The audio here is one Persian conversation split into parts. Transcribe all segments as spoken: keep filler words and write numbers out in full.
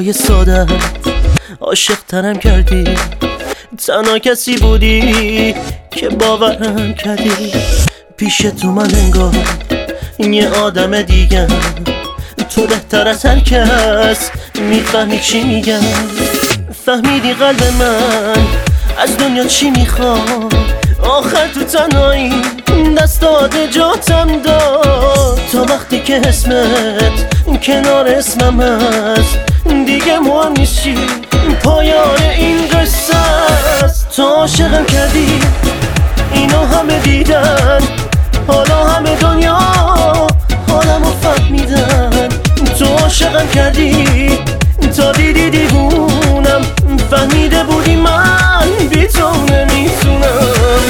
حرفای ساده عاشق ترم کردی، تنها کسی بودی که باورم کردی. پیش تو من انگار یه آدم دیگه، تو بهتر از هر کس میفهمی چی میگم. فهمیدی قلب من از دنیا چی میخواد، آخر تو تنهایی دست داده جاتم داد. تا وقتی که اسمت کنار اسمم هست دیگه مهم نیست چی، پایان این قصه است. تو عاشقم کردی اینو همه دیدن، حالا همه دنیا حالمو فهمیدن. تو عاشقم کردی تا دیدی دیوونم، فهمیده بودی من بی تو نمیتونم.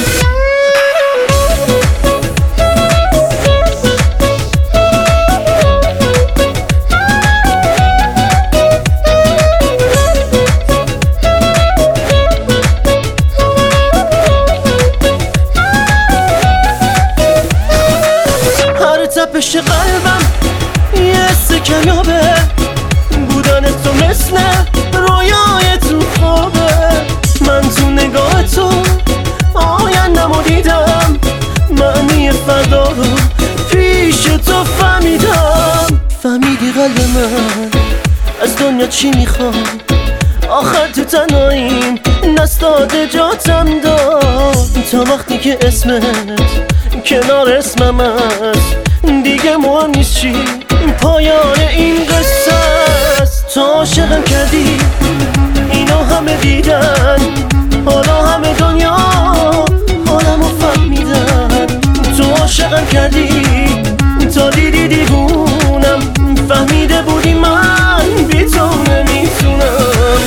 هر تپش قلبم یه حس کمیابه، بودن تو مثل رویای تو خوابه. من تو نگاه تو آیندمو دیدم، معنی فردا رو پیش تو فهمیدم. فهمیدی قلب من از دنیا چی میخواد، آخر تو تنهاییم دست داده جاتم داد. تا وقتی که اسمت کنار اسمم هست دیگه مهم نیست چی، پایان این قصه است. تو عاشقم کردی اینو همه دیدن، حالا همه دنیا حالمو فهمیدن. تو عاشقم کردی تا دیدی دیوونم، فهمیده بودی من بی تو نمیتونم.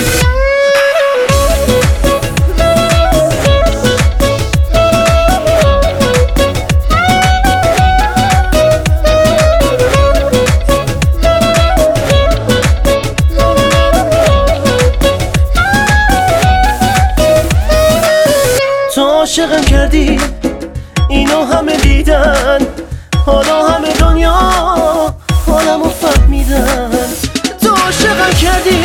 تو عاشقم کردی اینو همه دیدن، حالا همه دنیا حالمو فهمیدن. تو عاشقم کردی